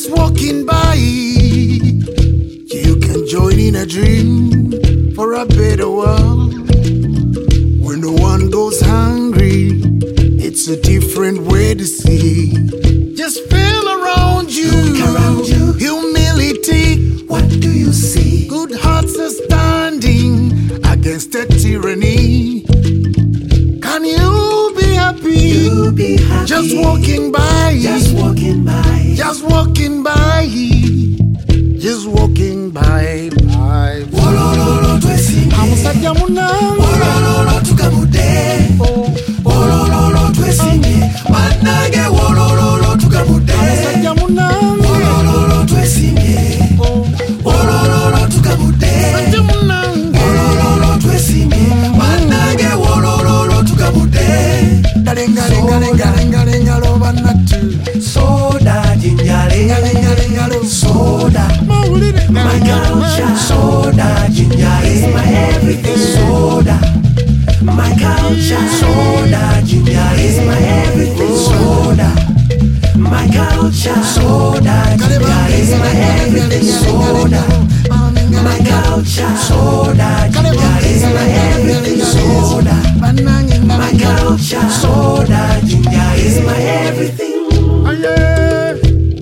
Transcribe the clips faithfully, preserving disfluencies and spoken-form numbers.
Just walking by, you can join in a dream for a better world. Where no one goes hungry, it's a different way to see. Just feel around you, look around you. Humility, what do you see? Good hearts are standing against the tyranny. Can you be happy? You be happy. Just walking by, just walking by, just walking by, just walking by. by. Wolololo twesinge, amusajja munange. Wolololo tukamude, wolololo twesinge, bannange wolololo tukamude. Amusajja munange. Wolololo twesinge, wolololo tukamude. Amusajja munange. Wolololo twesinge, bannange wolololo tukamude. Galenga lenga lenga lenga lenga lo banatu. Soda jinjale, Galenga lenga lo soda. mawulire. My culture, soda, ginger is my everything. Soda, my culture, soda, ginger is my everything. Soda, my culture, soda, ginger is my everything. Soda, my culture, soda, ginger is my everything. Soda, my culture, soda, ginger is my everything. Oh, yeah.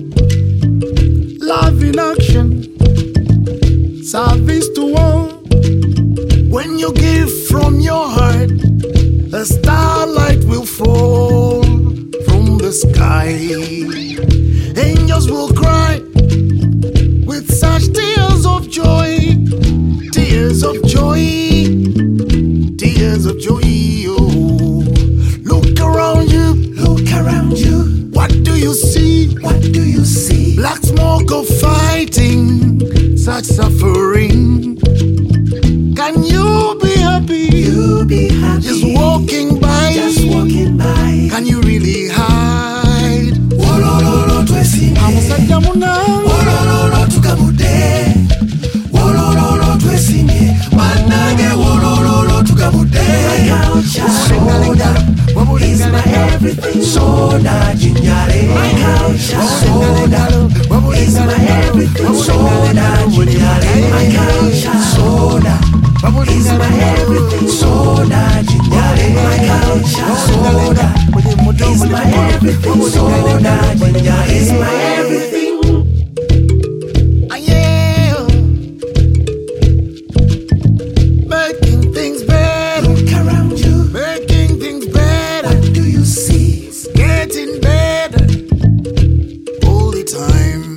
Love in action, service to all. When you give from your heart, a starlight will fall from the sky. Angels will cry with such tears of joy, tears of joy, tears of joy. Oh, look around you, Look around you, what do you see? what do you see? Black smoke of fighting, such suffering. Can you be happy? You be happy. Just walking by. Just walking by. Can you really hide? Wolololo twesinge, Amusajja munange. wolololo tukamude. Wolololo twesinge, bannange wolololo tukamude. My culture, soda is my everything. Soda, ginger, my culture, soda is my everything. Soda, ginger, my culture, soda is my everything. Soda, ginger, my culture, soda is my everything. Soda, ginger is my everything. Ah, yeah. Making things better, Look around you, making things better. what do you see? It's getting better all the time.